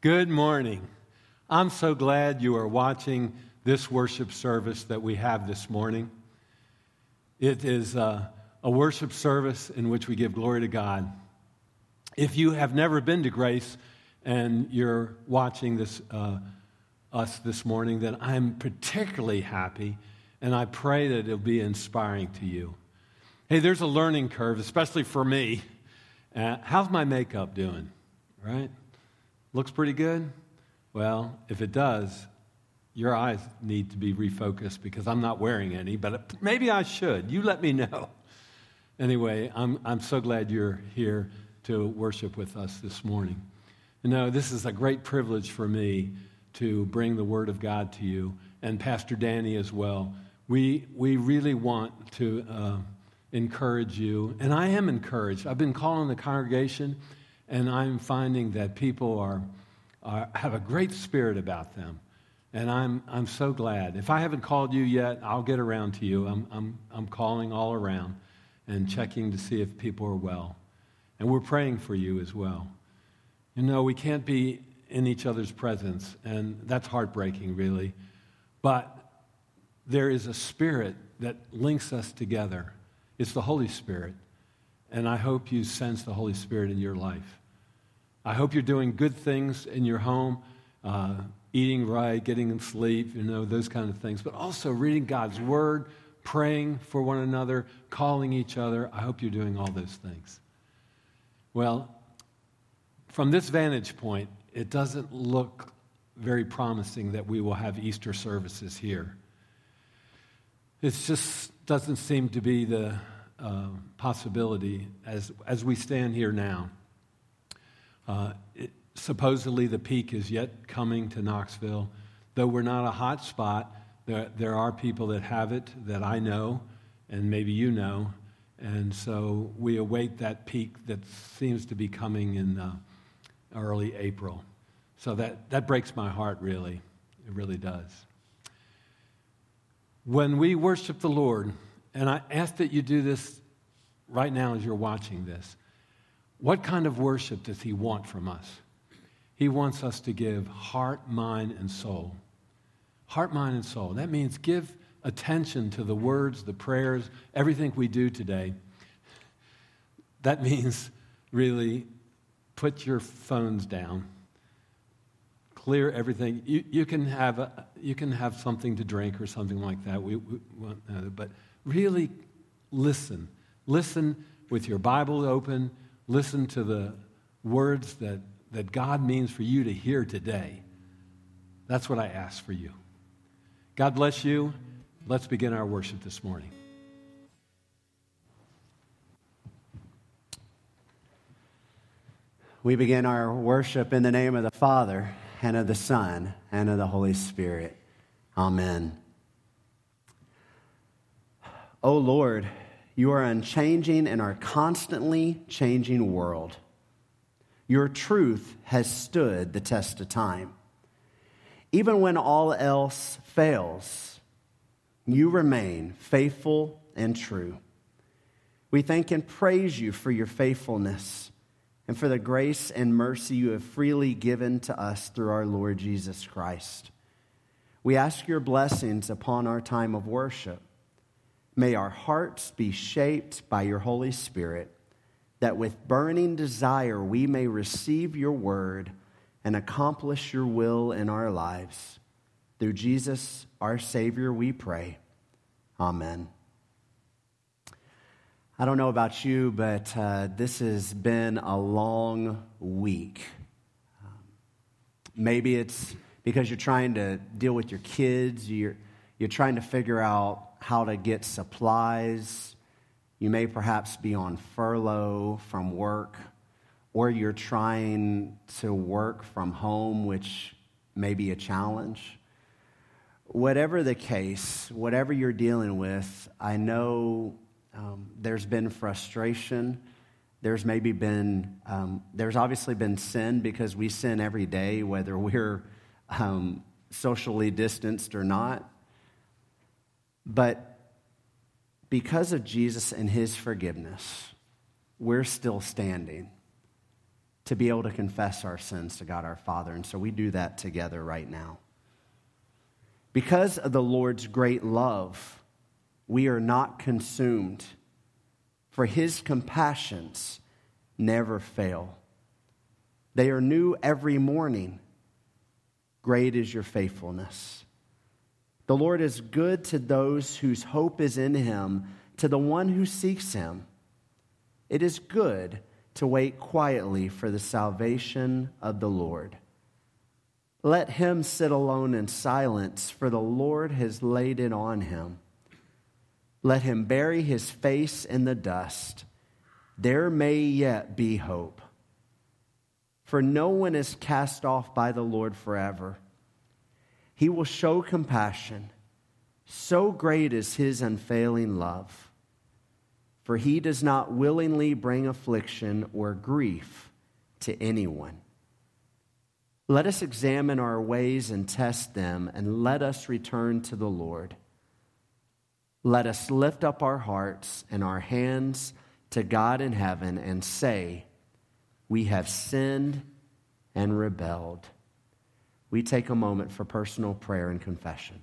Good morning. I'm so glad you are watching this worship service that we have this morning. It is a worship service in which we give glory to God. If you have never been to Grace and you're watching us this morning, then I'm particularly happy, and I pray that it'll be inspiring to you. Hey, there's a learning curve, especially for me. How's my makeup doing? Right? Looks pretty good? Well, if it does, your eyes need to be refocused because I'm not wearing any, but maybe I should. You let me know. Anyway, I'm so glad you're here to worship with us this morning. You know, this is a great privilege for me to bring the Word of God to you, and Pastor Danny as well. We really want to encourage you, and I am encouraged. I've been calling the congregation, and I'm finding that people have a great spirit about them, and I'm so glad. If I haven't called you yet, I'll get around to you. I'm calling all around and checking to see if people are well, and we're praying for you as well. You know, we can't be in each other's presence, and that's heartbreaking, really. But there is a spirit that links us together. It's the Holy Spirit. And I hope you sense the Holy Spirit in your life. I hope you're doing good things in your home, eating right, getting sleep, those kind of things. But also reading God's Word, praying for one another, calling each other. I hope you're doing all those things. Well, from this vantage point, it doesn't look very promising that we will have Easter services here. It just doesn't seem to be the possibility as we stand here now. Supposedly the peak is yet coming to Knoxville. Though we're not a hot spot, there are people that have it that I know, and maybe you know. And so we await that peak that seems to be coming in early April. So that breaks my heart, really. It really does. When we worship the Lord, and I ask that you do this right now as you're watching this, what kind of worship does He want from us? He wants us to give heart, mind, and soul. Heart, mind, and soul. That means give attention to the words, the prayers, everything we do today. That means really put your phones down. Clear everything. You can have something to drink or something like that. But really listen. Listen with your Bible open. Listen to the words that God means for you to hear today. That's what I ask for you. God bless you. Let's begin our worship this morning. We begin our worship in the name of the Father, and of the Son, and of the Holy Spirit. Amen. O Lord, you are unchanging in our constantly changing world. Your truth has stood the test of time. Even when all else fails, you remain faithful and true. We thank and praise you for your faithfulness and for the grace and mercy you have freely given to us through our Lord Jesus Christ. We ask your blessings upon our time of worship. May our hearts be shaped by your Holy Spirit, that with burning desire we may receive your word and accomplish your will in our lives. Through Jesus, our Savior, we pray. Amen. I don't know about you, but this has been a long week. Maybe it's because you're trying to deal with your kids. You're trying to figure out how to get supplies. You may perhaps be on furlough from work, or you're trying to work from home, which may be a challenge. Whatever the case, whatever you're dealing with, I know there's been frustration. There's obviously been sin, because we sin every day, whether we're socially distanced or not. But because of Jesus and his forgiveness, we're still standing. to be able to confess our sins to God our Father. And so we do that together right now. Because of the Lord's great love, we are not consumed, for his compassions never fail. They are new every morning. Great is your faithfulness. The Lord is good to those whose hope is in him, to the one who seeks him. It is good to wait quietly for the salvation of the Lord. Let him sit alone in silence, for the Lord has laid it on him. Let him bury his face in the dust. There may yet be hope. For no one is cast off by the Lord forever. He will show compassion. So great is his unfailing love. For he does not willingly bring affliction or grief to anyone. Let us examine our ways and test them, and let us return to the Lord. Let us lift up our hearts and our hands to God in heaven and say, we have sinned and rebelled. We take a moment for personal prayer and confession.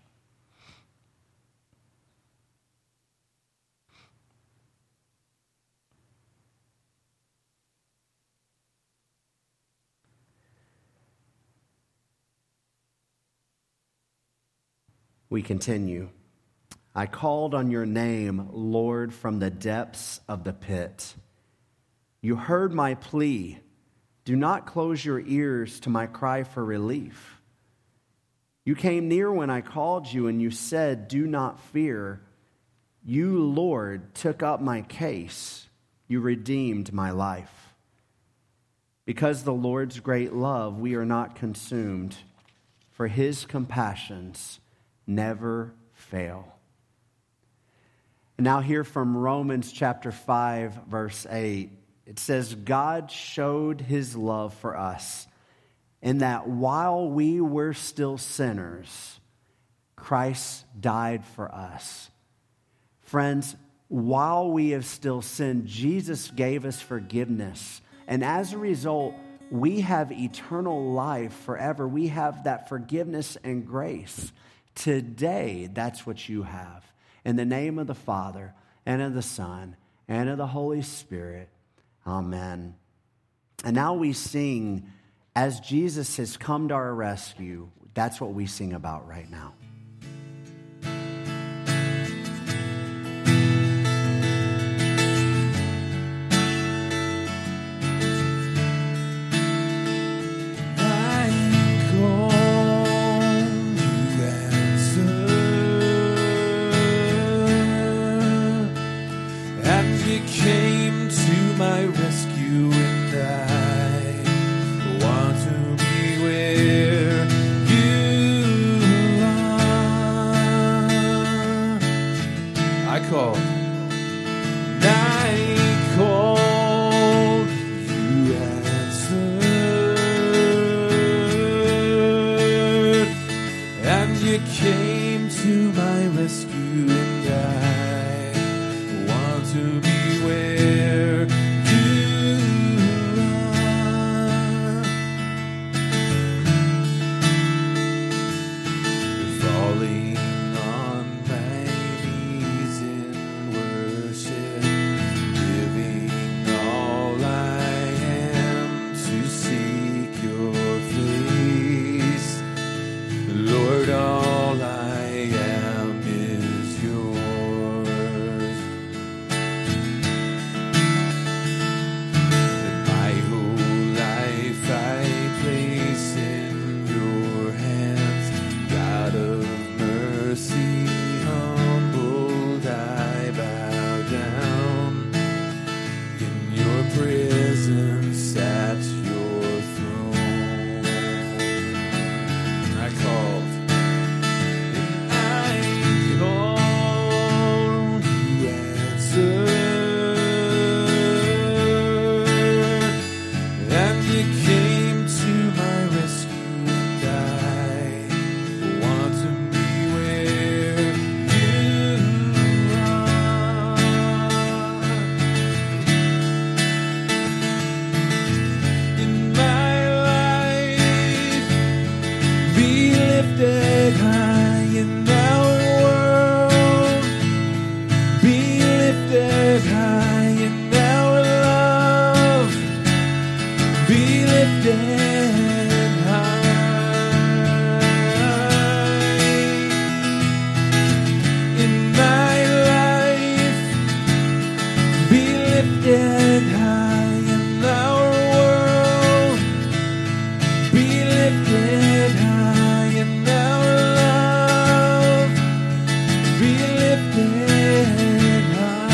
We continue. I called on your name, Lord, from the depths of the pit. You heard my plea. Do not close your ears to my cry for relief. You came near when I called you, and you said, do not fear. You, Lord, took up my case. You redeemed my life. Because of the Lord's great love, we are not consumed, for his compassions never fail. And now here from Romans chapter 5, verse 8, it says, God showed his love for us in that while we were still sinners, Christ died for us. Friends, while we have still sinned, Jesus gave us forgiveness. And as a result, we have eternal life forever. We have that forgiveness and grace. Today, that's what you have. In the name of the Father, and of the Son, and of the Holy Spirit. Amen. And now we sing, as Jesus has come to our rescue. That's what we sing about right now. lifted high in our world. Be lifted high in our love. Be lifted high in my life. Be lifted high in our world. Be lifted high in our love. Be lifted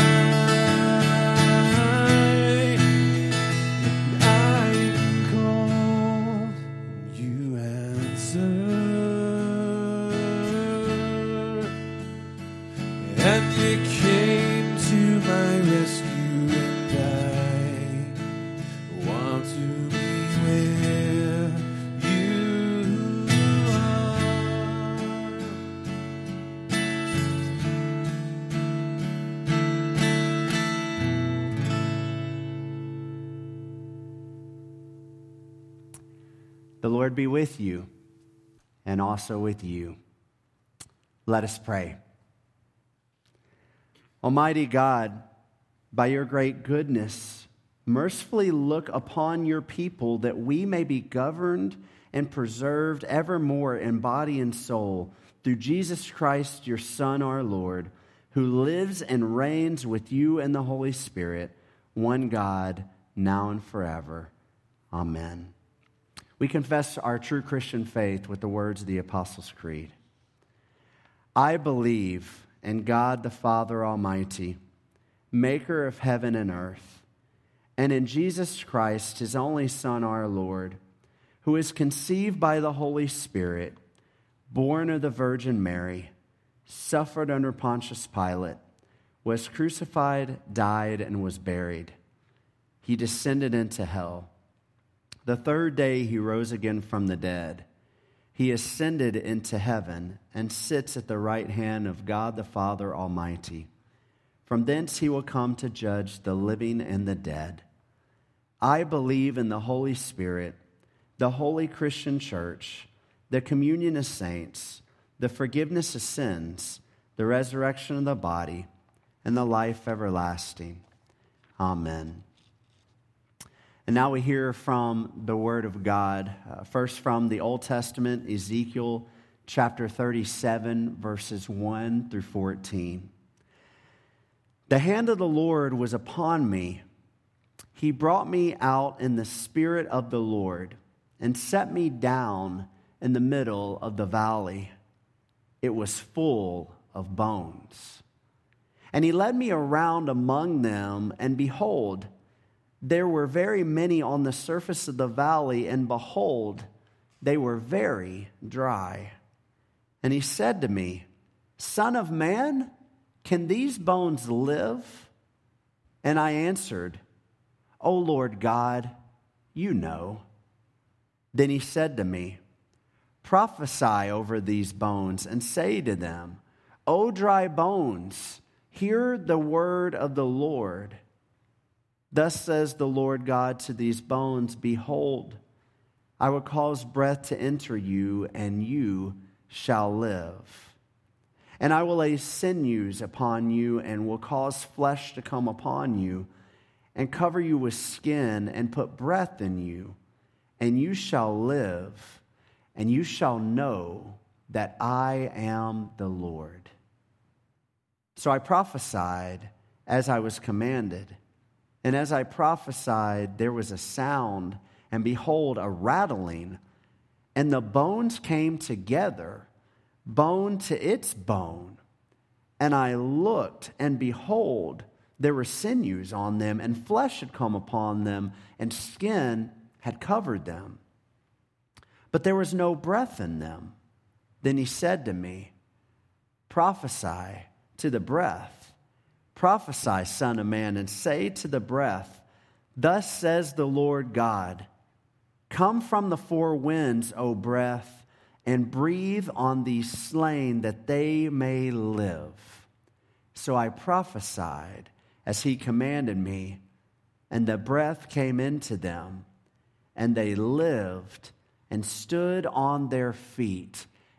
high. I called, you answered, and you came to my rescue, and I want to be where you are. The Lord be with you and also with you. Let us pray. Almighty God, by your great goodness, mercifully look upon your people that we may be governed and preserved evermore in body and soul through Jesus Christ, your Son, our Lord, who lives and reigns with you and the Holy Spirit, one God, now and forever. Amen. We confess our true Christian faith with the words of the Apostles' Creed. I believe in God the Father Almighty, maker of heaven and earth, and in Jesus Christ, his only Son, our Lord, who is conceived by the Holy Spirit, born of the Virgin Mary, suffered under Pontius Pilate, was crucified, died, and was buried. He descended into hell. The third day he rose again from the dead. He ascended into heaven and sits at the right hand of God the Father Almighty. From thence he will come to judge the living and the dead. I believe in the Holy Spirit, the holy Christian church, the communion of saints, the forgiveness of sins, the resurrection of the body, and the life everlasting. Amen. And now we hear from the Word of God, first from the Old Testament, Ezekiel chapter 37, verses 1 through 14. The hand of the Lord was upon me. He brought me out in the spirit of the Lord and set me down in the middle of the valley. It was full of bones. And he led me around among them, and behold, there were very many on the surface of the valley, and behold, they were very dry. And he said to me, Son of man, can these bones live? And I answered, O Lord God, you know. Then he said to me, Prophesy over these bones, and say to them, O dry bones, hear the word of the Lord. Thus says the Lord God to these bones, Behold, I will cause breath to enter you, and you shall live. And I will lay sinews upon you, and will cause flesh to come upon you, and cover you with skin, and put breath in you, and you shall live, and you shall know that I am the Lord. So I prophesied as I was commanded. And as I prophesied, there was a sound, and behold, a rattling, and the bones came together, bone to its bone. And I looked, and behold, there were sinews on them, and flesh had come upon them, and skin had covered them. But there was no breath in them. Then he said to me, Prophesy to the breath. Prophesy, Son of man, and say to the breath, Thus says the Lord God, Come from the four winds, O breath, and breathe on these slain that they may live. So I prophesied as he commanded me, and the breath came into them, and they lived and stood on their feet,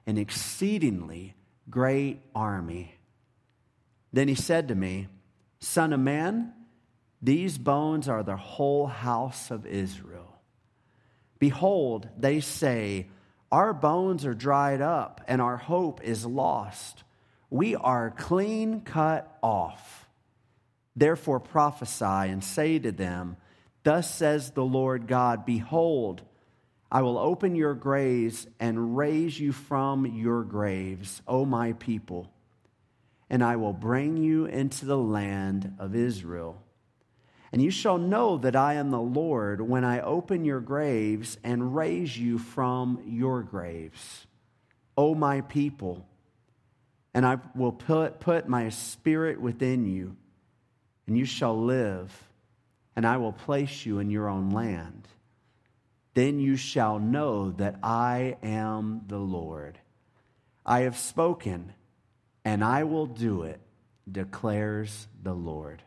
an exceedingly great army. Then he said to me, Son of man, these bones are the whole house of Israel. Behold, they say, our bones are dried up, and our hope is lost. We are clean cut off. Therefore prophesy and say to them, Thus says the Lord God, Behold, I will open your graves and raise you from your graves, O my people, and I will bring you into the land of Israel. And you shall know that I am the Lord when I open your graves and raise you from your graves, O my people, and I will put my spirit within you, and you shall live, and I will place you in your own land. Then you shall know that I am the Lord. I have spoken, and I will do it, declares the Lord.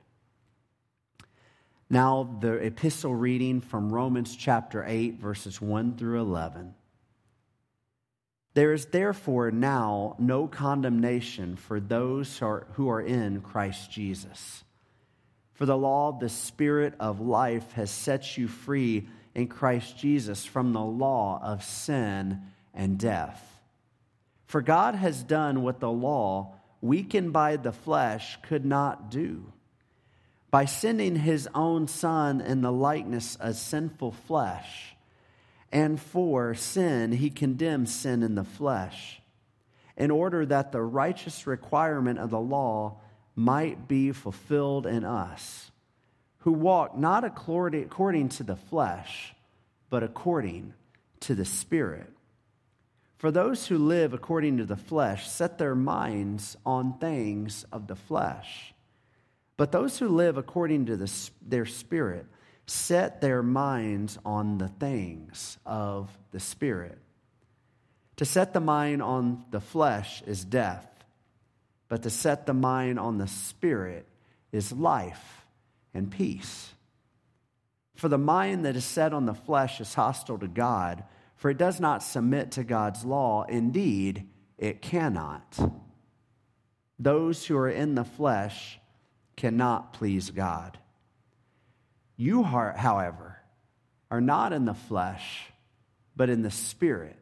Now, the epistle reading from Romans chapter 8, verses 1 through 11. There is therefore now no condemnation for those who are in Christ Jesus. For the law of the Spirit of life has set you free in Christ Jesus from the law of sin and death. For God has done what the law, weakened by the flesh, could not do. By sending his own Son in the likeness of sinful flesh, and for sin he condemned sin in the flesh, in order that the righteous requirement of the law might be fulfilled in us, who walk not according to the flesh, but according to the Spirit. For those who live according to the flesh set their minds on things of the flesh. But those who live according to their Spirit set their minds on the things of the Spirit. To set the mind on the flesh is death, but to set the mind on the Spirit is life and peace. For the mind that is set on the flesh is hostile to God, for it does not submit to God's law. Indeed, it cannot. Those who are in the flesh cannot please God. You, however, are not in the flesh, but in the Spirit.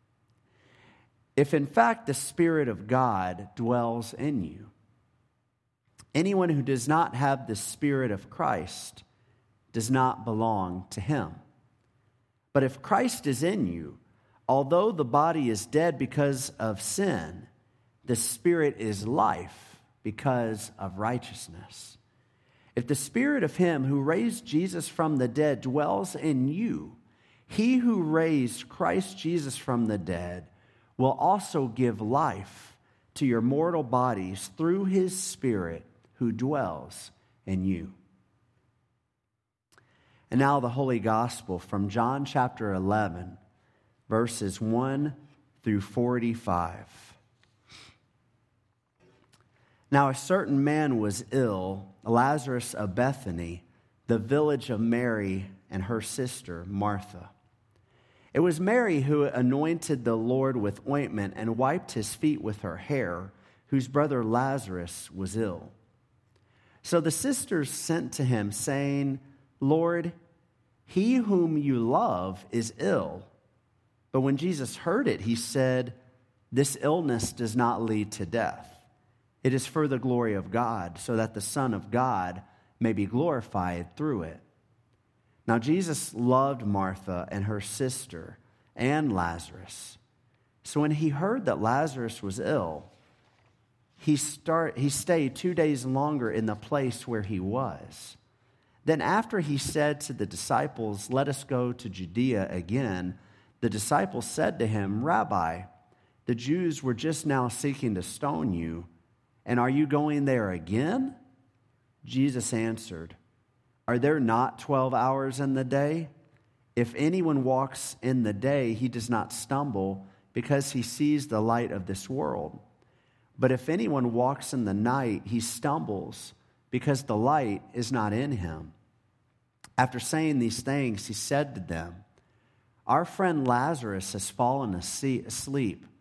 If in fact the Spirit of God dwells in you. Anyone who does not have the Spirit of Christ does not belong to him. But if Christ is in you, although the body is dead because of sin, the Spirit is life because of righteousness. If the Spirit of him who raised Jesus from the dead dwells in you, he who raised Christ Jesus from the dead will also give life to your mortal bodies through his Spirit who dwells in you. And now the Holy Gospel from John chapter 11, verses 1 through 45. Now a certain man was ill, Lazarus of Bethany, the village of Mary and her sister Martha. It was Mary who anointed the Lord with ointment and wiped his feet with her hair, whose brother Lazarus was ill. So the sisters sent to him, saying, Lord, he whom you love is ill. But when Jesus heard it, he said, This illness does not lead to death. It is for the glory of God, so that the Son of God may be glorified through it. Now Jesus loved Martha and her sister and Lazarus. So when he heard that Lazarus was ill, he stayed 2 days longer in the place where he was. Then after he said to the disciples, Let us go to Judea again, the disciples said to him, Rabbi, the Jews were just now seeking to stone you, and are you going there again? Jesus answered, Are there not 12 hours in the day? If anyone walks in the day, he does not stumble, because he sees the light of this world. But if anyone walks in the night, he stumbles, because the light is not in him. After saying these things, he said to them, Our friend Lazarus has fallen asleep,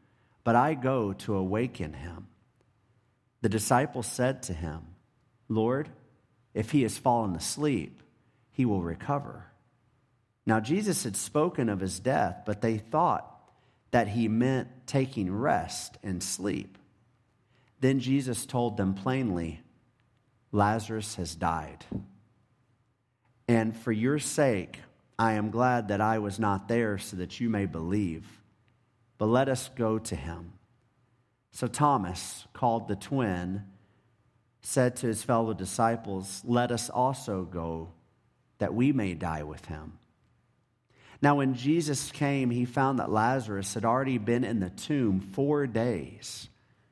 but I go to awaken him." The disciples said to him, "Lord, if he has fallen asleep, he will recover." Now Jesus had spoken of his death, but they thought that he meant taking rest and sleep. Then Jesus told them plainly, "Lazarus has died. And for your sake, I am glad that I was not there so that you may believe. But let us go to him." So Thomas, called the twin, said to his fellow disciples, "Let us also go, that we may die with him." Now when Jesus came, he found that Lazarus had already been in the tomb 4 days.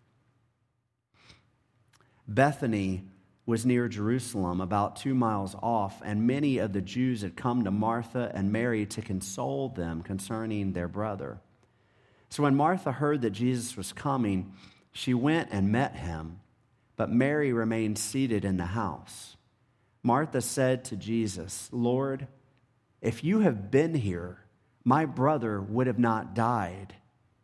Bethany was near Jerusalem, about 2 miles off, and many of the Jews had come to Martha and Mary to console them concerning their brother. So when Martha heard that Jesus was coming, she went and met him, but Mary remained seated in the house. Martha said to Jesus, "Lord, if you had been here, my brother would have not died.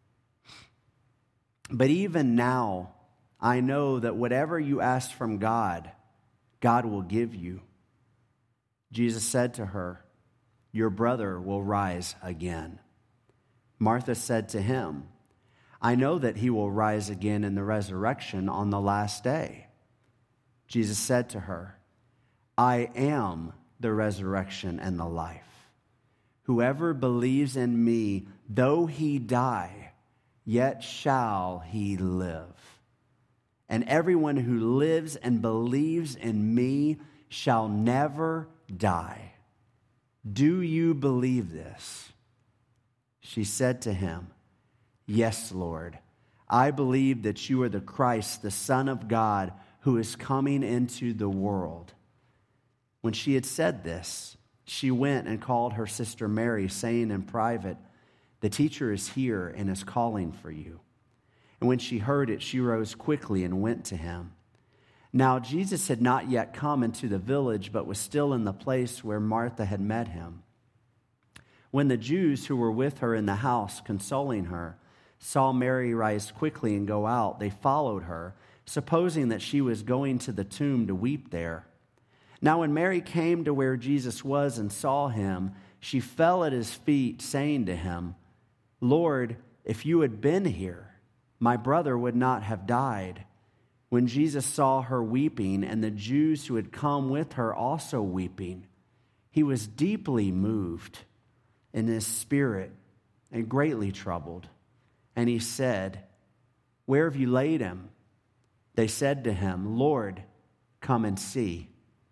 But even now, I know that whatever you ask from God, God will give you." Jesus said to her, "Your brother will rise again." Martha said to him, "I know that he will rise again in the resurrection on the last day." Jesus said to her, "I am the resurrection and the life. Whoever believes in me, though he die, yet shall he live. And everyone who lives and believes in me shall never die. Do you believe this?" She said to him, "Yes, Lord. I believe that you are the Christ, the Son of God, who is coming into the world." When she had said this, she went and called her sister Mary, saying in private, "The teacher is here and is calling for you." And when she heard it, she rose quickly and went to him. Now Jesus had not yet come into the village, but was still in the place where Martha had met him. When the Jews who were with her in the house, consoling her, saw Mary rise quickly and go out, they followed her, supposing that she was going to the tomb to weep there. Now when Mary came to where Jesus was and saw him, she fell at his feet, saying to him, "Lord, if you had been here, my brother would not have died." When Jesus saw her weeping, and the Jews who had come with her also weeping, he was deeply moved in his spirit and greatly troubled. And he said, "Where have you laid him?" They said to him, "Lord, come and see."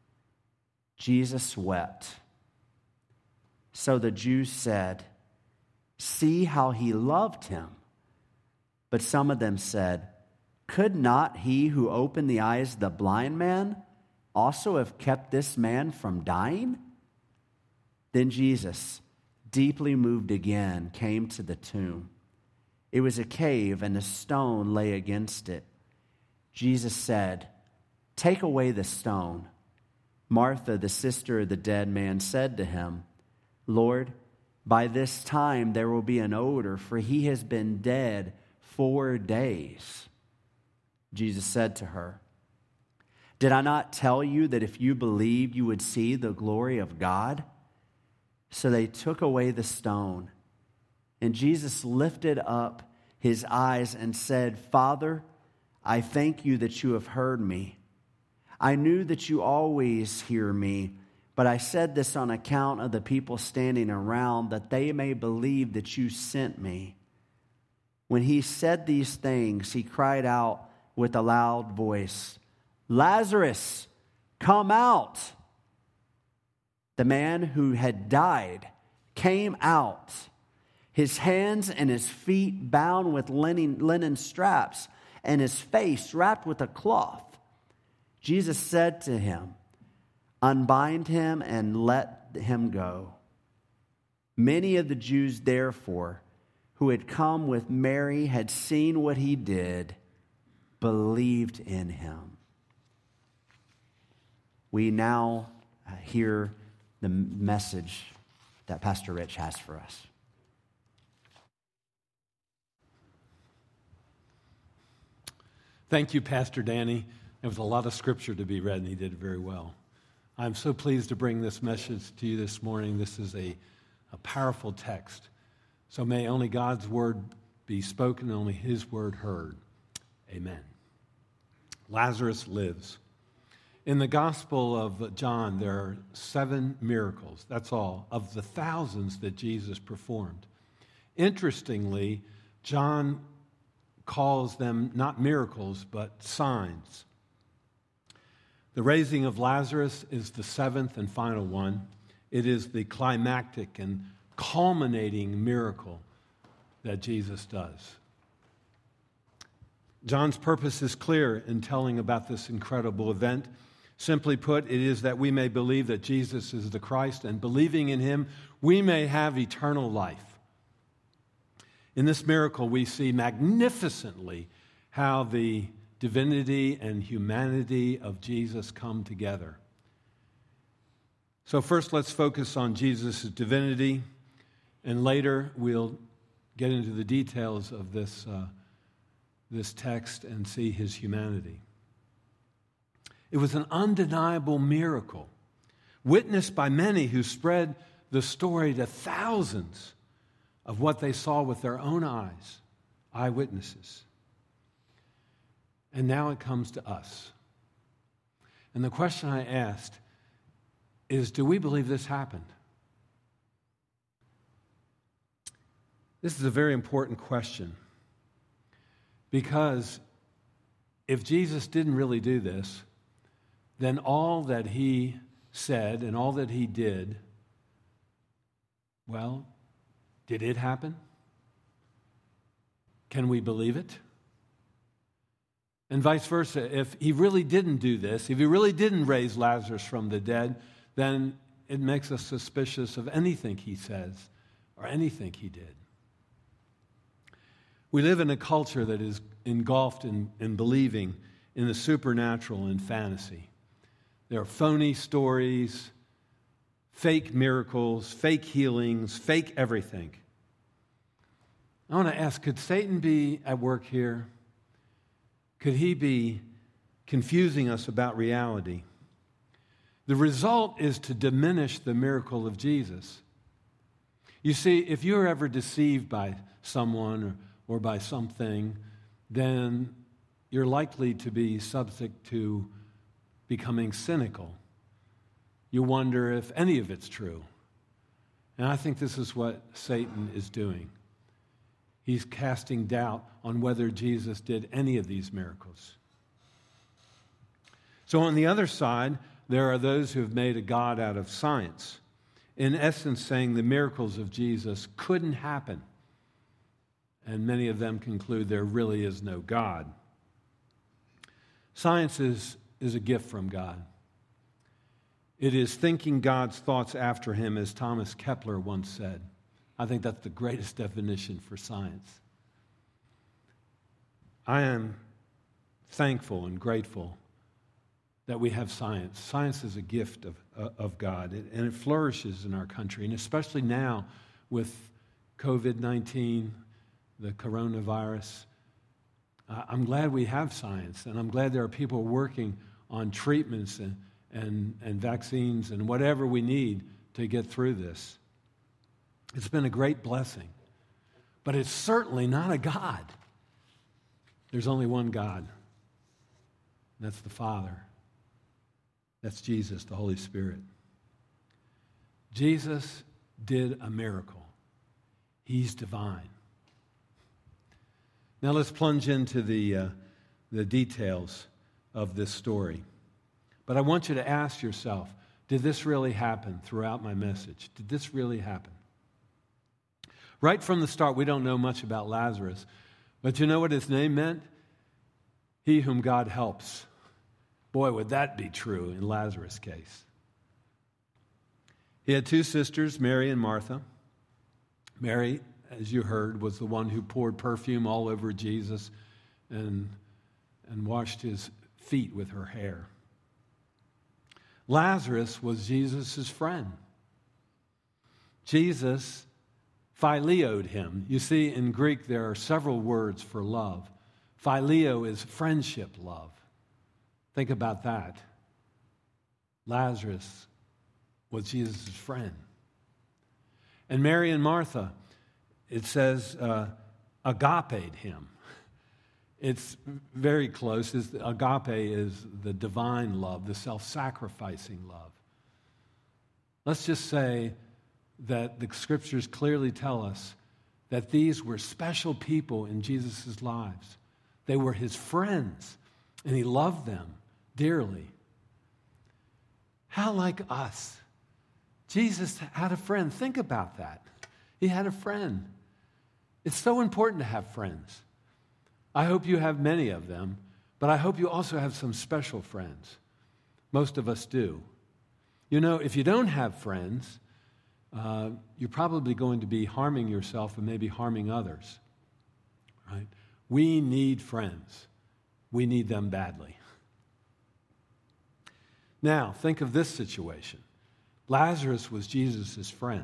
Jesus wept. So the Jews said, "See how he loved him." But some of them said, "Could not he who opened the eyes of the blind man also have kept this man from dying?" Then Jesus, deeply moved again, came to the tomb. It was a cave, and a stone lay against it. Jesus said, "Take away the stone." Martha, the sister of the dead man, said to him, "Lord, by this time there will be an odor, for he has been dead 4 days." Jesus said to her, "Did I not tell you that if you believed, you would see the glory of God?" So they took away the stone. And Jesus lifted up his eyes and said, "Father, I thank you that you have heard me. I knew that you always hear me, but I said this on account of the people standing around, that they may believe that you sent me." When he said these things, he cried out with a loud voice, "Lazarus, come out!" The man who had died came out, his hands and his feet bound with linen straps, and his face wrapped with a cloth. Jesus said to him, "Unbind him and let him go." Many of the Jews, therefore, who had come with Mary, had seen what he did, believed in him. We now hear the message that Pastor Rich has for us. Thank you, Pastor Danny. There was a lot of scripture to be read, and he did it very well. I'm so pleased to bring this message to you this morning. This is a powerful text. So may only God's word be spoken, only his word heard. Amen. Lazarus lives. In the Gospel of John, there are 7 miracles, that's all, of the thousands that Jesus performed. Interestingly, John calls them not miracles, but signs. The raising of Lazarus is the 7th and final one. It is the climactic and culminating miracle that Jesus does. John's purpose is clear in telling about this incredible event. Simply put, it is that we may believe that Jesus is the Christ, and believing in him, we may have eternal life. In this miracle, we see magnificently how the divinity and humanity of Jesus come together. So first, let's focus on Jesus' divinity, and later we'll get into the details of this text and see his humanity. It was an undeniable miracle, witnessed by many who spread the story to thousands of what they saw with their own eyes, eyewitnesses. And now it comes to us. And the question I asked is, do we believe this happened? This is a very important question, because if Jesus didn't really do this, then all that he said and all that he did, well, did it happen? Can we believe it? And vice versa, if he really didn't do this, if he really didn't raise Lazarus from the dead, then it makes us suspicious of anything he says or anything he did. We live in a culture that is engulfed in believing in the supernatural and fantasy. There are phony stories, fake miracles, fake healings, fake everything. I want to ask, could Satan be at work here? Could he be confusing us about reality? The result is to diminish the miracle of Jesus. You see, if you're ever deceived by someone or by something, then you're likely to be subject to becoming cynical. You wonder if any of it's true. And I think this is what Satan is doing. He's casting doubt on whether Jesus did any of these miracles. So on the other side, there are those who have made a God out of science, in essence saying the miracles of Jesus couldn't happen. And many of them conclude there really is no God. Science is a gift from God. It is thinking God's thoughts after him, as Thomas Kepler once said. I think that's the greatest definition for science. I am thankful and grateful that we have science. Science is a gift of God, and it flourishes in our country, and especially now with COVID-19, the coronavirus. I'm glad we have science, and I'm glad there are people working on treatments and vaccines and whatever we need to get through this. It's been a great blessing, but it's certainly not a God. There's only one God. That's the Father. That's Jesus, the Holy Spirit. Jesus did a miracle. He's divine. Now let's plunge into the details of this story. But I want you to ask yourself, did this really happen throughout my message? Did this really happen? Right from the start, we don't know much about Lazarus, but you know what his name meant? He whom God helps. Boy, would that be true in Lazarus' case. He had 2 sisters, Mary and Martha. Mary, as you heard, was the one who poured perfume all over Jesus and washed his feet with her hair. Lazarus was Jesus' friend. Jesus phileoed him. You see, in Greek, there are several words for love. Phileo is friendship love. Think about that. Lazarus was Jesus' friend. And Mary and Martha, it says, agape him. It's very close. Agape is the divine love, the self-sacrificing love. Let's just say that the scriptures clearly tell us that these were special people in Jesus' lives. They were his friends, and he loved them dearly. How like us? Jesus had a friend. Think about that. He had a friend. It's so important to have friends. I hope you have many of them, but I hope you also have some special friends. Most of us do. You know, if you don't have friends, you're probably going to be harming yourself and maybe harming others, right? We need friends. We need them badly. Now, think of this situation. Lazarus was Jesus' friend.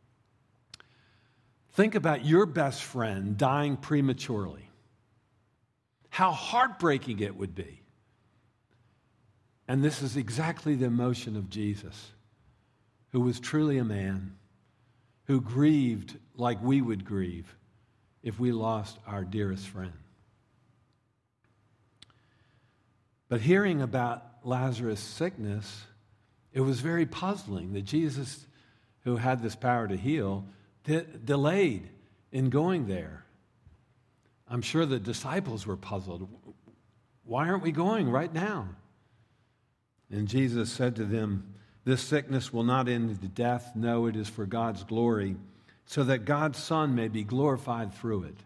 Think about your best friend dying prematurely. How heartbreaking it would be. And this is exactly the emotion of Jesus, who was truly a man, who grieved like we would grieve if we lost our dearest friend. But hearing about Lazarus' sickness, it was very puzzling that Jesus, who had this power to heal, delayed in going there. I'm sure the disciples were puzzled. Why aren't we going right now? And Jesus said to them, "This sickness will not end in death. No, it is for God's glory, so that God's Son may be glorified through it."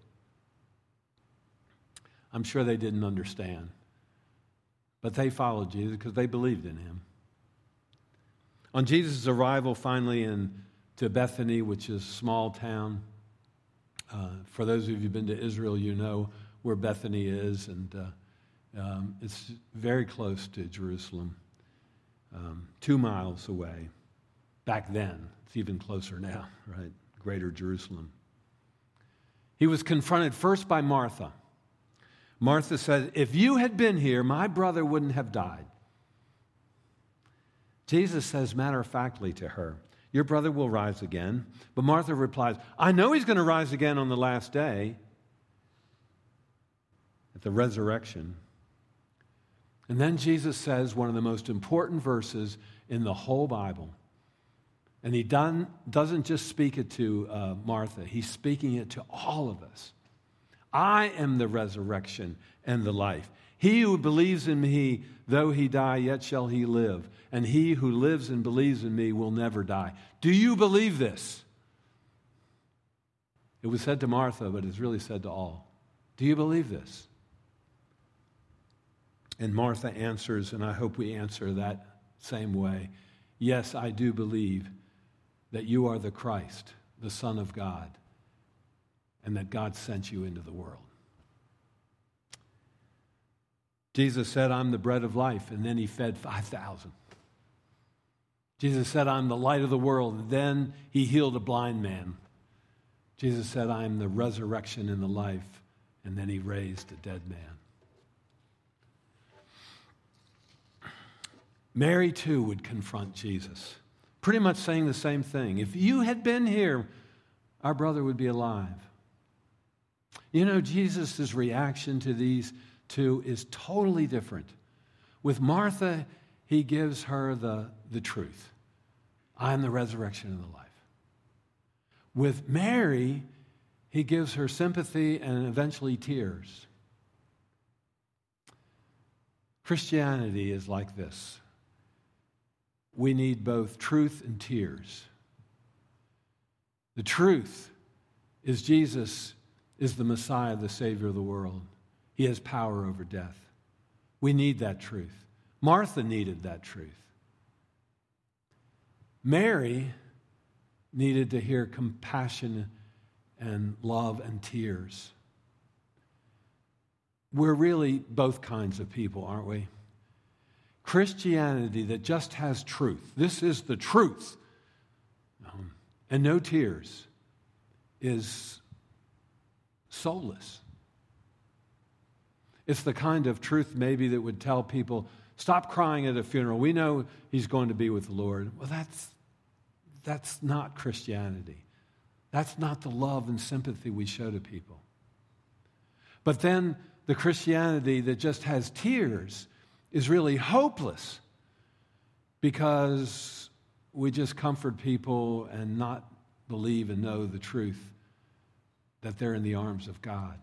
I'm sure they didn't understand, but they followed Jesus because they believed in him. On Jesus' arrival finally to Bethany, which is a small town, for those of you who've been to Israel, you know where Bethany is, and it's very close to Jerusalem, 2 miles away. Back then, it's even closer now, right? Greater Jerusalem. He was confronted first by Martha. Martha said, "If you had been here, my brother wouldn't have died." Jesus says matter-of-factly to her, "Your brother will rise again." But Martha replies, "I know he's going to rise again on the last day," at the resurrection. And then Jesus says one of the most important verses in the whole Bible. And he doesn't just speak it to Martha. He's speaking it to all of us. "I am the resurrection and the life. He who believes in me, though he die, yet shall he live. And he who lives and believes in me will never die." Do you believe this? It was said to Martha, but it's really said to all. Do you believe this? And Martha answers, and I hope we answer that same way. "Yes, I do believe that you are the Christ, the Son of God, and that God sent you into the world." Jesus said, "I'm the bread of life," and then he fed 5,000. Jesus said, "I'm the light of the world," and then he healed a blind man. Jesus said, "I am the resurrection and the life," and then he raised a dead man. Mary, too, would confront Jesus, pretty much saying the same thing. "If you had been here, our brother would be alive." You know, Jesus' reaction to these two is totally different. With Martha, he gives her the truth. "I'm the resurrection and the life." With Mary, he gives her sympathy and eventually tears. Christianity is like this. We need both truth and tears. The truth is Jesus is the Messiah, the Savior of the world. He has power over death. We need that truth. Martha needed that truth. Mary needed to hear compassion and love and tears. We're really both kinds of people, aren't we? Christianity that just has truth, this is the truth, and no tears, is soulless. It's the kind of truth maybe that would tell people, stop crying at a funeral. We know he's going to be with the Lord. Well, that's not Christianity. That's not the love and sympathy we show to people. But then the Christianity that just has tears is really hopeless because we just comfort people and not believe and know the truth that they're in the arms of God.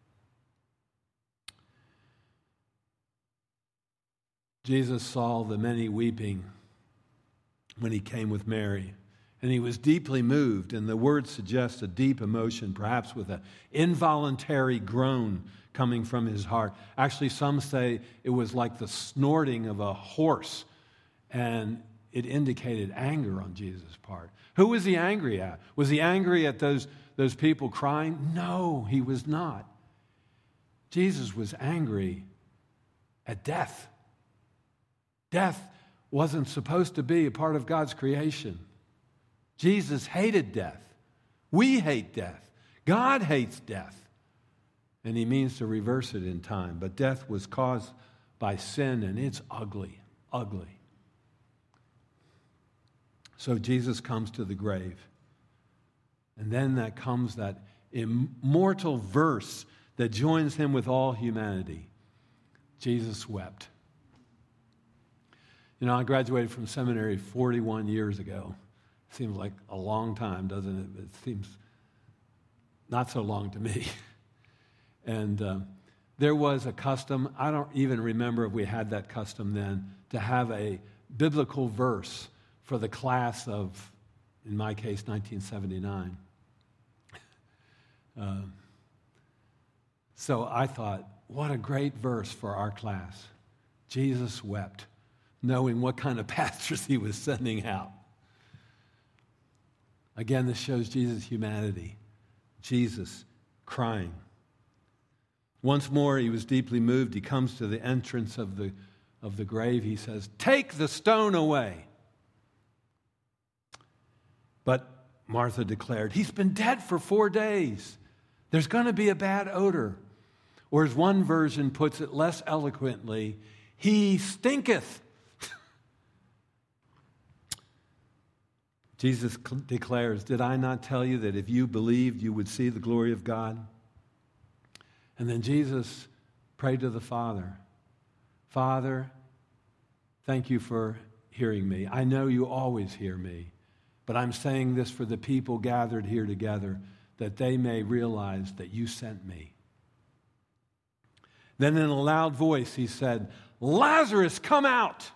Jesus saw the many weeping when he came with Mary, and he was deeply moved, and the word suggests a deep emotion, perhaps with an involuntary groan coming from his heart. Actually, some say it was like the snorting of a horse, and it indicated anger on Jesus' part. Who was he angry at? Was he angry at those people crying? No, he was not. Jesus was angry at death. Death wasn't supposed to be a part of God's creation. Jesus hated death. We hate death. God hates death. And he means to reverse it in time. But death was caused by sin, and it's ugly, ugly. So Jesus comes to the grave. And then comes that immortal verse that joins him with all humanity. Jesus wept. You know, I graduated from seminary 41 years ago. Seems like a long time, doesn't it? It seems not so long to me. And there was a custom, I don't even remember if we had that custom then, to have a biblical verse for the class of, in my case, 1979. So I thought, what a great verse for our class. Jesus wept, knowing what kind of pastors he was sending out. Again, this shows Jesus' humanity. Jesus crying. Once more, he was deeply moved. He comes to the entrance of the grave. He says, "Take the stone away." But Martha declared, "He's been dead for 4 days. There's going to be a bad odor." Or as one version puts it less eloquently, "He stinketh." Jesus declares, "Did I not tell you that if you believed, you would see the glory of God?" And then Jesus prayed to the Father, "Father, thank you for hearing me. I know you always hear me, but I'm saying this for the people gathered here together, that they may realize that you sent me." Then in a loud voice he said, "Lazarus, come out!"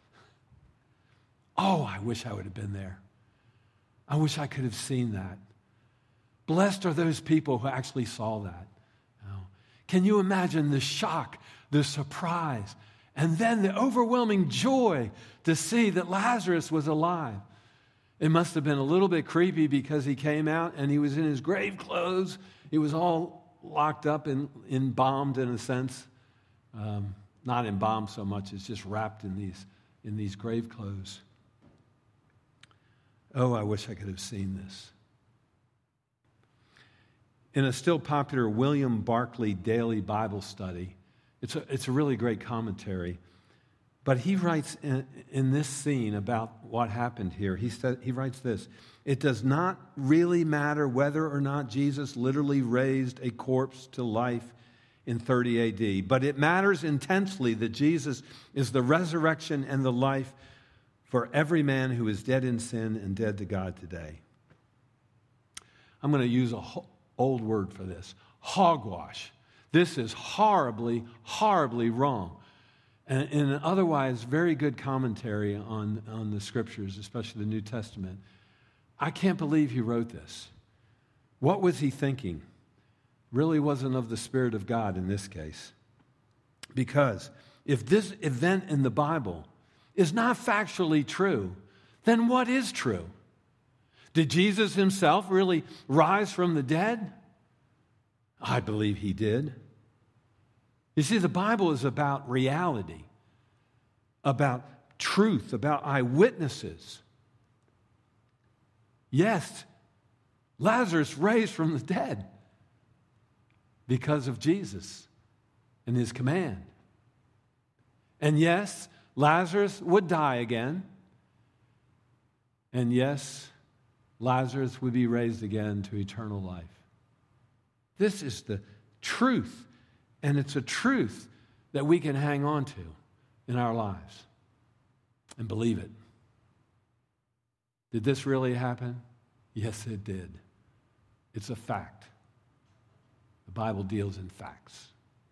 Oh, I wish I would have been there. I wish I could have seen that. Blessed are those people who actually saw that. Can you imagine the shock, the surprise, and then the overwhelming joy to see that Lazarus was alive? It must have been a little bit creepy because he came out and he was in his grave clothes. He was all locked up and embalmed in a sense. Not embalmed so much, it's just wrapped in these grave clothes. Oh, I wish I could have seen this. In a still popular William Barclay daily Bible study, it's a really great commentary, but he writes in this scene about what happened here. He writes this: "It does not really matter whether or not Jesus literally raised a corpse to life in 30 AD, but it matters intensely that Jesus is the resurrection and the life for every man who is dead in sin and dead to God today." I'm going to use an old word for this: hogwash. This is horribly, horribly wrong. And in an otherwise very good commentary on the Scriptures, especially the New Testament, I can't believe he wrote this. What was he thinking? Really wasn't of the Spirit of God in this case. Because if this event in the Bible is not factually true, then what is true? Did Jesus himself really rise from the dead? I believe he did. You see, the Bible is about reality, about truth, about eyewitnesses. Yes, Lazarus raised from the dead because of Jesus. and his command. And yes, Lazarus would die again. And yes, Lazarus would be raised again to eternal life. This is the truth, and it's a truth that we can hang on to in our lives and believe it. Did this really happen? Yes, it did. It's a fact. The Bible deals in facts.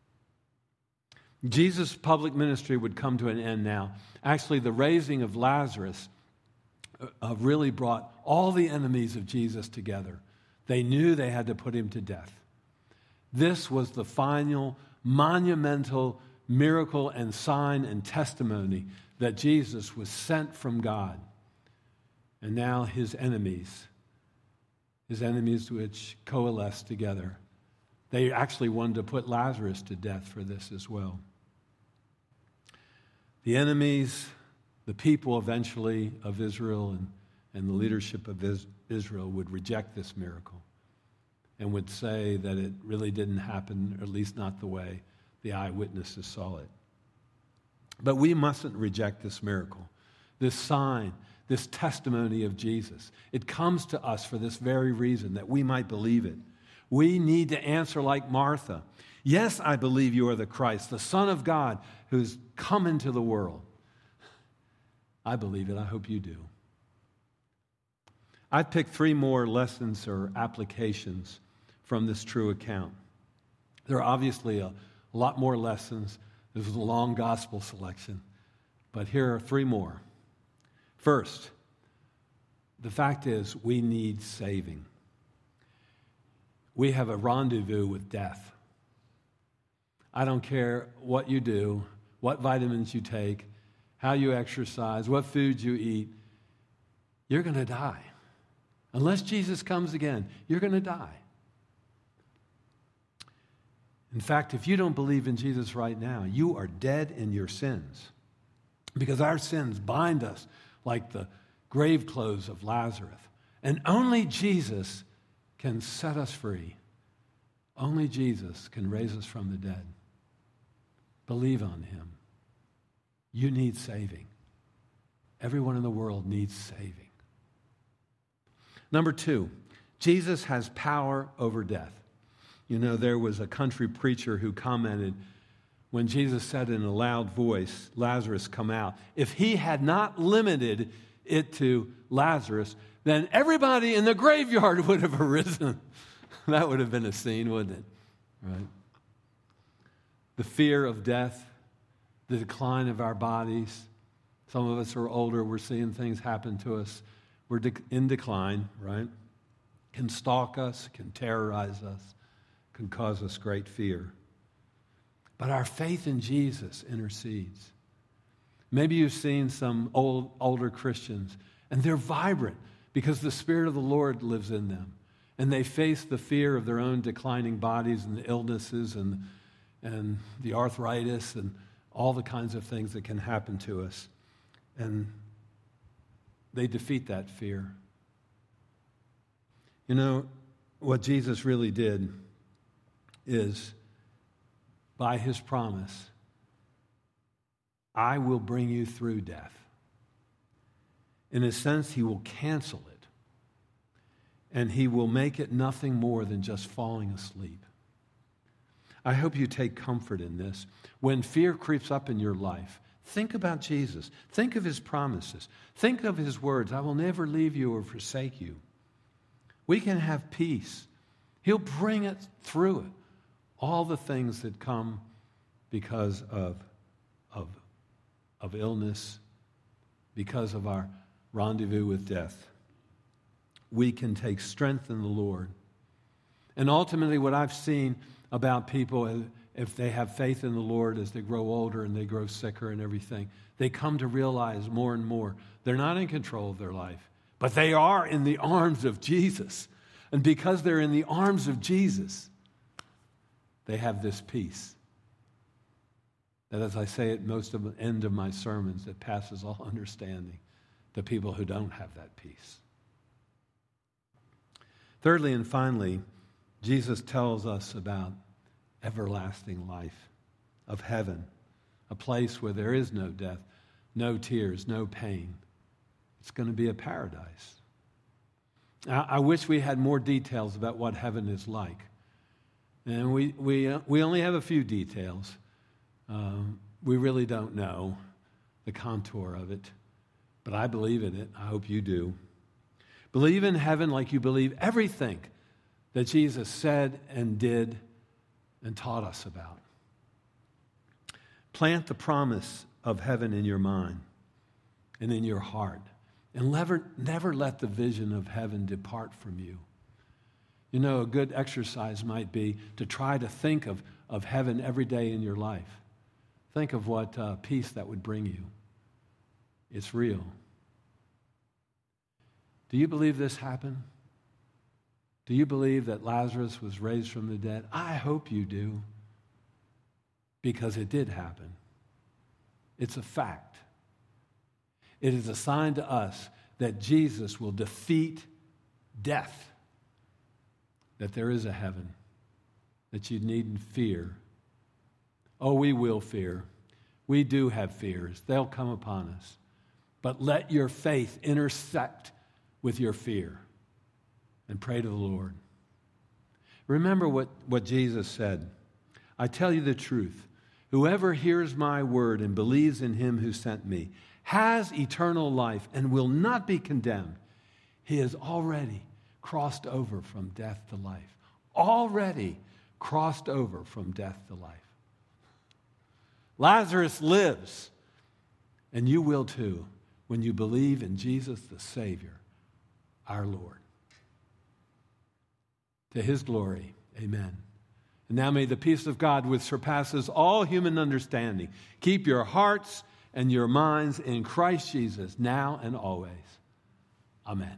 Jesus' public ministry would come to an end now. Actually, the raising of Lazarus really brought all the enemies of Jesus together. They knew they had to put him to death. This was the final, monumental miracle and sign and testimony that Jesus was sent from God. And now his enemies which coalesced together, they actually wanted to put Lazarus to death for this as well. The enemies, the people eventually of Israel and the leadership of Israel would reject this miracle and would say that it really didn't happen, or at least not the way the eyewitnesses saw it. But we mustn't reject this miracle, this sign, this testimony of Jesus. It comes to us for this very reason, that we might believe it. We need to answer like Martha. Yes, I believe you are the Christ, the Son of God, who's come into the world. I believe it. I hope you do. I've picked 3 more lessons or applications from this true account. There are obviously a lot more lessons. This was a long gospel selection, but here are 3 more. First, the fact is we need saving. We have a rendezvous with death. I don't care what you do, what vitamins you take, how you exercise, what foods you eat, you're going to die. Unless Jesus comes again, you're going to die. In fact, if you don't believe in Jesus right now, you are dead in your sins, because our sins bind us like the grave clothes of Lazarus. And only Jesus can set us free. Only Jesus can raise us from the dead. Believe on him. You need saving. Everyone in the world needs saving. Number 2, Jesus has power over death. You know, there was a country preacher who commented when Jesus said in a loud voice, Lazarus, come out. If he had not limited it to Lazarus, then everybody in the graveyard would have arisen. That would have been a scene, wouldn't it? Right? The fear of death, the decline of our bodies. Some of us are older. We're seeing things happen to us. We're in decline, right? Can stalk us, can terrorize us, can cause us great fear. But our faith in Jesus intercedes. Maybe you've seen some older Christians, and they're vibrant because the Spirit of the Lord lives in them. And they face the fear of their own declining bodies and the illnesses and the arthritis and all the kinds of things that can happen to us. And they defeat that fear. You know, what Jesus really did is, by his promise, I will bring you through death. In a sense, he will cancel it. And he will make it nothing more than just falling asleep. I hope you take comfort in this. When fear creeps up in your life, think about Jesus. Think of his promises. Think of his words, I will never leave you or forsake you. We can have peace. He'll bring it through it. All the things that come because of illness, because of our rendezvous with death. We can take strength in the Lord. And ultimately, what I've seen about people, if they have faith in the Lord as they grow older and they grow sicker and everything, they come to realize more and more they're not in control of their life, but they are in the arms of Jesus. And because they're in the arms of Jesus, they have this peace. That, as I say at most of the end of my sermons, that passes all understanding to people who don't have that peace. Thirdly and finally, Jesus tells us about everlasting life. of heaven, a place where there is no death, no tears, no pain. It's going to be a paradise. I wish we had more details about what heaven is like. And we only have a few details. We really don't know the contour of it. But I believe in it. I hope you do. Believe in heaven like you believe everything that Jesus said and did and taught us about. Plant the promise of heaven in your mind and in your heart. And never let the vision of heaven depart from you. You know, a good exercise might be to try to think of heaven every day in your life. Think of what peace that would bring you. It's real. Do you believe this happened? Do you believe that Lazarus was raised from the dead? I hope you do, because it did happen. It's a fact. It is a sign to us that Jesus will defeat death, that there is a heaven, that you needn't fear. Oh, we will fear. We do have fears. They'll come upon us. But let your faith intersect with your fear and pray to the Lord. Remember what Jesus said. I tell you the truth. Whoever hears my word and believes in him who sent me has eternal life and will not be condemned. He has already crossed over from death to life. Already crossed over from death to life. Lazarus lives, and you will too when you believe in Jesus the Savior, our Lord. To his glory, amen. And now may the peace of God, which surpasses all human understanding, keep your hearts and your minds in Christ Jesus now and always. Amen.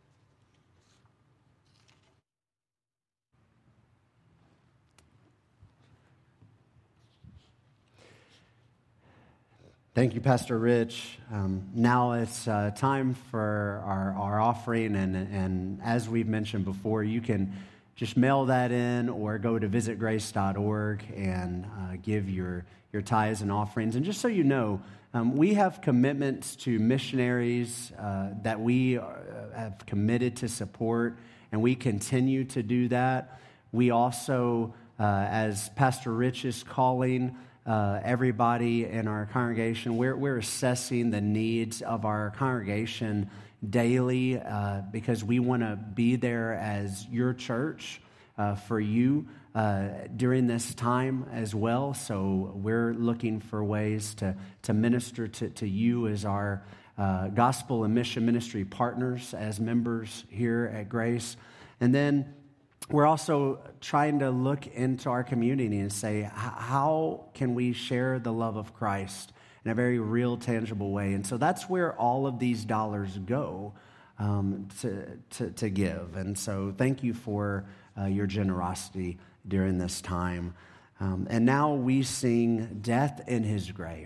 Thank you, Pastor Rich. Now it's time for our offering, and as we've mentioned before, you can just mail that in or go to visitgrace.org and give your tithes and offerings. And just so you know, we have commitments to missionaries that we have committed to support, and we continue to do that. We also, as Pastor Rich is calling, everybody in our congregation, we're assessing the needs of our congregation daily because we want to be there as your church for you during this time as well. So we're looking for ways to minister to you as our gospel and mission ministry partners, as members here at Grace. And then we're also trying to look into our community and say, how can we share the love of Christ in a very real, tangible way? And so that's where all of these dollars go to give. And so thank you for your generosity during this time. And now we sing Death in His Grave.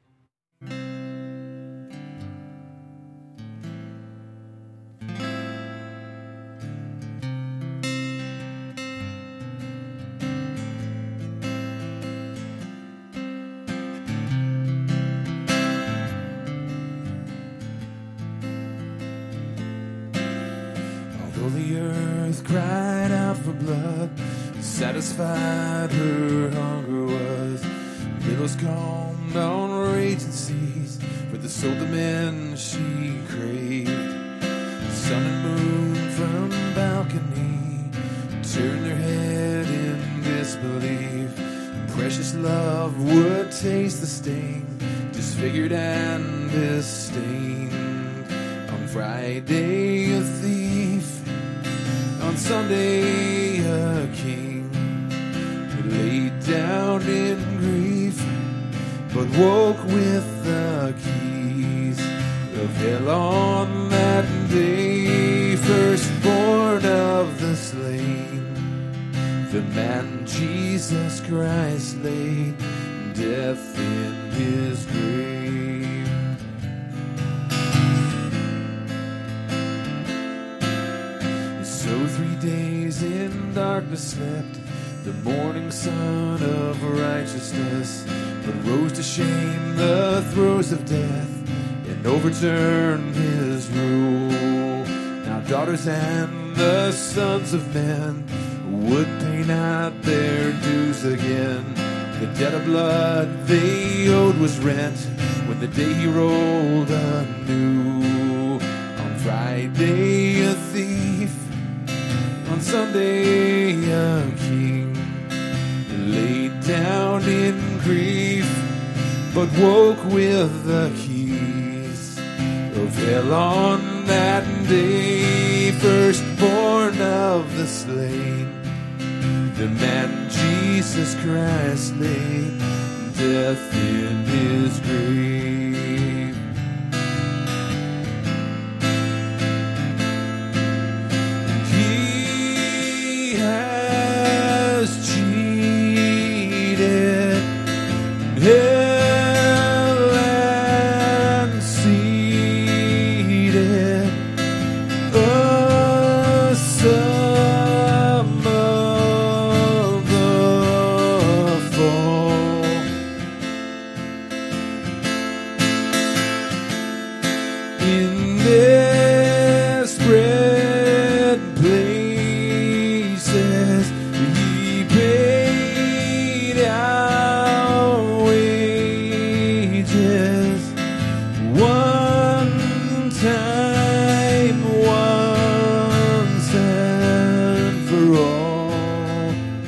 Cried out for blood, satisfied her hunger was. Billows calmed on raging seas, for the soul the men she craved. Sun and moon from balcony turned their head in disbelief. Precious love would taste the sting, disfigured and disdained. On Friday a thief, on Sunday a king, who laid down in grief, but woke with the keys of hell on that day. Firstborn of the slain, the man Jesus Christ laid death in his grave. So 3 days in darkness slept, the morning sun of righteousness, but rose to shame the throes of death and overturned his rule. Now daughters and the sons of men would pay not their dues again. The debt of blood they owed was rent when the day he rolled anew. On Friday a thief, on Sunday a king, laid down in grief, but woke with the keys of hell on that day. Firstborn of the slain, the man Jesus Christ laid death in his grave. And he has cheated hell and seated a sum of the fall. In desperate places he paid our wages one time, once and for all.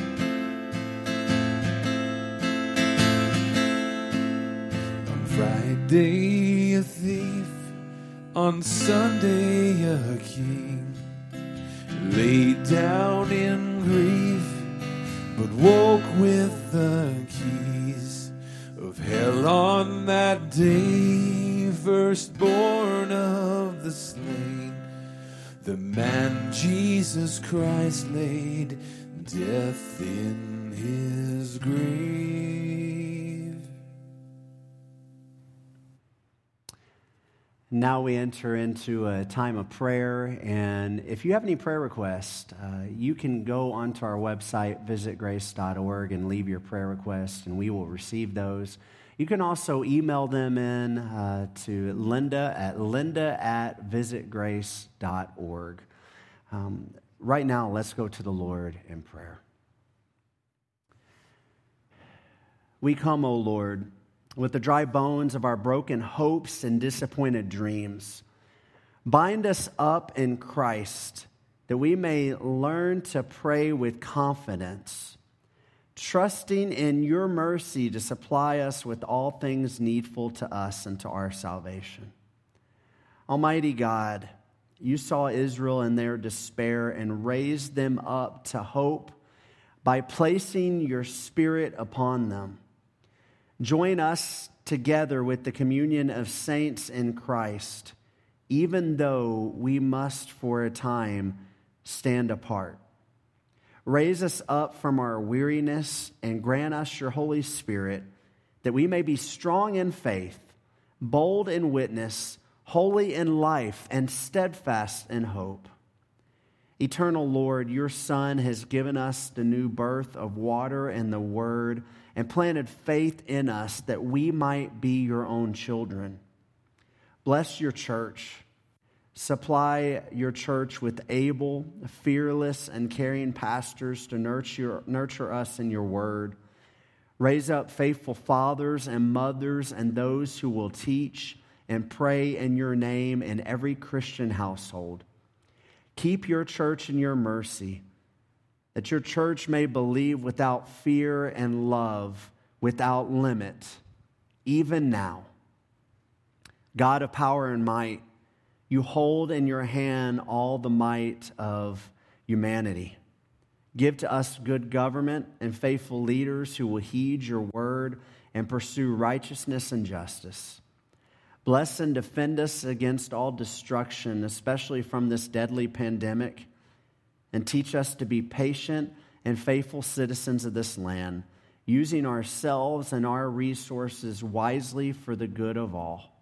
On Friday a thief, on Sunday a king, laid down in grief, but woke with the keys of hell on that day. Firstborn of the slain, the man Jesus Christ laid death in his grave. Now we enter into a time of prayer, and if you have any prayer requests, you can go onto our website, visitgrace.org, and leave your prayer requests, and we will receive those. You can also email them in to linda@visitgrace.org. Right now, let's go to the Lord in prayer. We come, O Lord, with the dry bones of our broken hopes and disappointed dreams. Bind us up in Christ, that we may learn to pray with confidence, trusting in your mercy to supply us with all things needful to us and to our salvation. Almighty God, you saw Israel in their despair and raised them up to hope by placing your Spirit upon them. Join us together with the communion of saints in Christ, even though we must for a time stand apart. Raise us up from our weariness and grant us your Holy Spirit, that we may be strong in faith, bold in witness, holy in life, and steadfast in hope. Eternal Lord, your Son has given us the new birth of water and the Word, and planted faith in us that we might be your own children. Bless your church. Supply your church with able, fearless, and caring pastors to nurture us in your word. Raise up faithful fathers and mothers and those who will teach and pray in your name in every Christian household. Keep your church in your mercy, that your church may believe without fear and love, without limit, even now. God of power and might, you hold in your hand all the might of humanity. Give to us good government and faithful leaders who will heed your word and pursue righteousness and justice. Bless and defend us against all destruction, especially from this deadly pandemic, and teach us to be patient and faithful citizens of this land, using ourselves and our resources wisely for the good of all.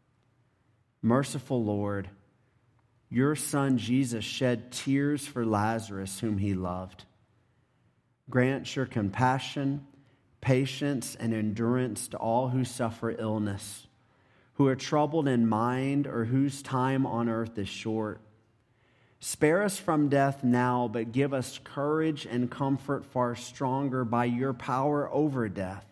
Merciful Lord, your Son Jesus shed tears for Lazarus, whom he loved. Grant your compassion, patience, and endurance to all who suffer illness, who are troubled in mind, or whose time on earth is short. Spare us from death now, but give us courage and comfort far stronger by your power over death.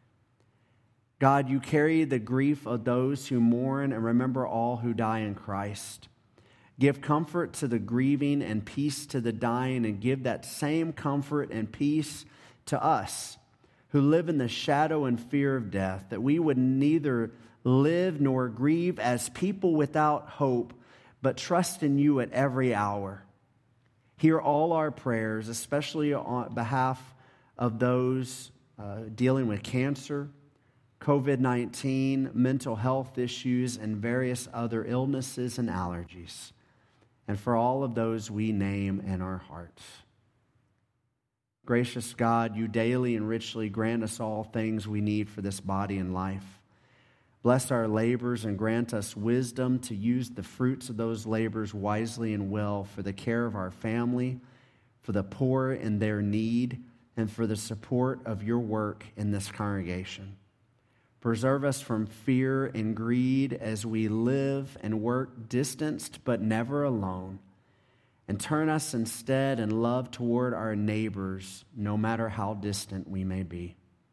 God, you carry the grief of those who mourn and remember all who die in Christ. Give comfort to the grieving and peace to the dying, and give that same comfort and peace to us who live in the shadow and fear of death, that we would neither live nor grieve as people without hope, but trust in you at every hour. Hear all our prayers, especially on behalf of those dealing with cancer, COVID-19, mental health issues, and various other illnesses and allergies, and for all of those we name in our hearts. Gracious God, you daily and richly grant us all things we need for this body and life. Bless our labors and grant us wisdom to use the fruits of those labors wisely and well for the care of our family, for the poor in their need, and for the support of your work in this congregation. Preserve us from fear and greed as we live and work distanced but never alone. And turn us instead in love toward our neighbors, no matter how distant we may be.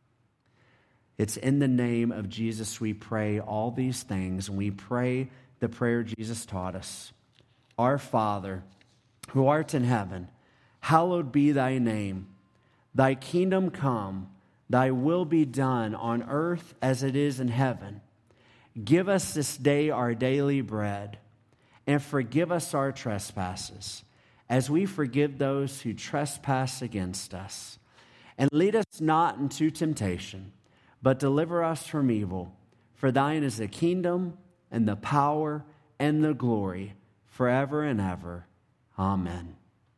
It's in the name of Jesus we pray all these things, and we pray the prayer Jesus taught us. Our Father, who art in heaven, hallowed be thy name. Thy kingdom come, thy will be done on earth as it is in heaven. Give us this day our daily bread, and forgive us our trespasses, as we forgive those who trespass against us. And lead us not into temptation, but deliver us from evil. For thine is the kingdom, and the power, and the glory, forever and ever. Amen.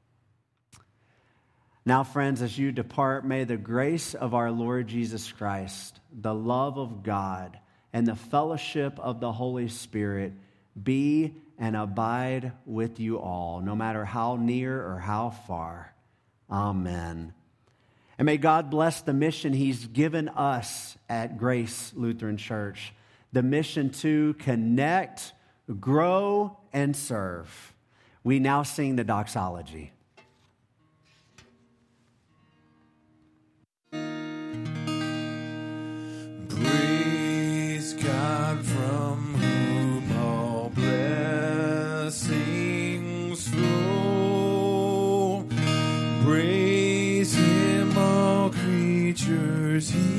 Now, friends, as you depart, may the grace of our Lord Jesus Christ, the love of God, and the fellowship of the Holy Spirit be and abide with you all, no matter how near or how far. Amen. And may God bless the mission He's given us at Grace Lutheran Church, the mission to connect, grow, and serve. We now sing the doxology. Praise God, from whom all blessings flow. Praise Him, all creatures He